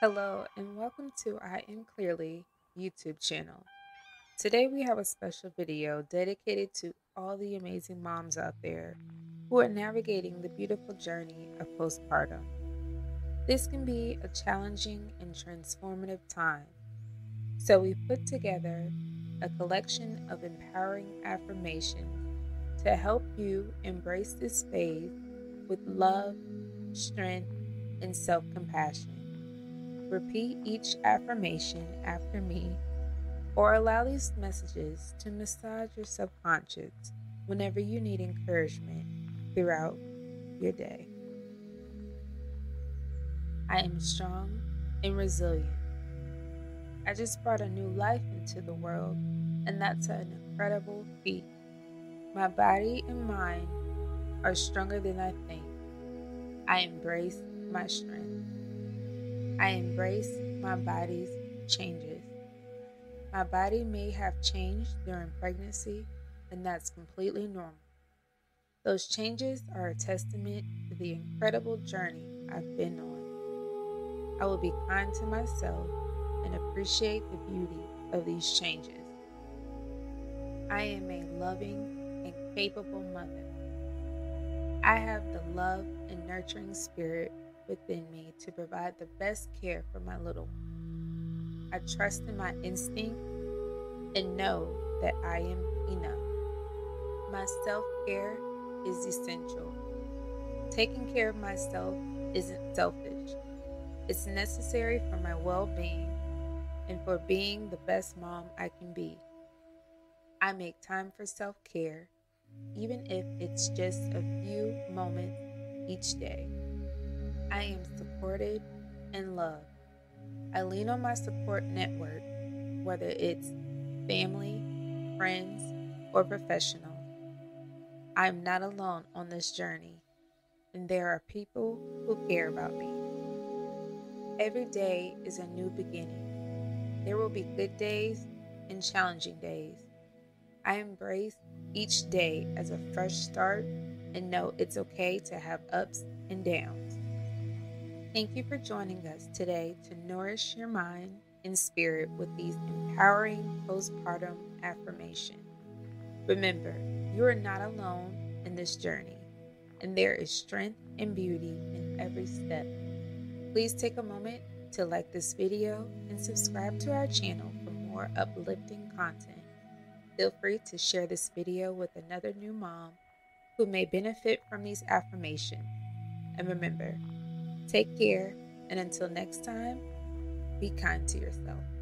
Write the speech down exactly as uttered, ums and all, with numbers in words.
Hello and welcome to I Am Clearly YouTube channel. Today we have a special video dedicated to all the amazing moms out there who are navigating the beautiful journey of postpartum. This can be a challenging and transformative time, so we put together a collection of empowering affirmations to help you embrace this phase with love, strength, and self-compassion. Repeat each affirmation after me or allow these messages to massage your subconscious whenever you need encouragement throughout your day. I am strong and resilient. I just brought a new life into the world, and that's an incredible feat. My body and mind are stronger than I think. I embrace my strength. I embrace my body's changes. My body may have changed during pregnancy, and that's completely normal. Those changes are a testament to the incredible journey I've been on. I will be kind to myself and appreciate the beauty of these changes. I am a loving and capable mother. I have the love and nurturing spirit within me to provide the best care for my little one. I trust in my instinct and know that I am enough. My self-care is essential. Taking care of myself isn't selfish. It's necessary for my well-being and for being the best mom I can be. I make time for self-care, even if it's just a few moments each day. I am supported and loved. I lean on my support network, whether it's family, friends, or professional. I'm not alone on this journey, and there are people who care about me. Every day is a new beginning. There will be good days and challenging days. I embrace each day as a fresh start and know it's okay to have ups and downs. Thank you for joining us today to nourish your mind and spirit with these empowering postpartum affirmations. Remember, you are not alone in this journey, and there is strength and beauty in every step. Please take a moment to like this video and subscribe to our channel for more uplifting content. Feel free to share this video with another new mom who may benefit from these affirmations. And remember, take care, and until next time, be kind to yourself.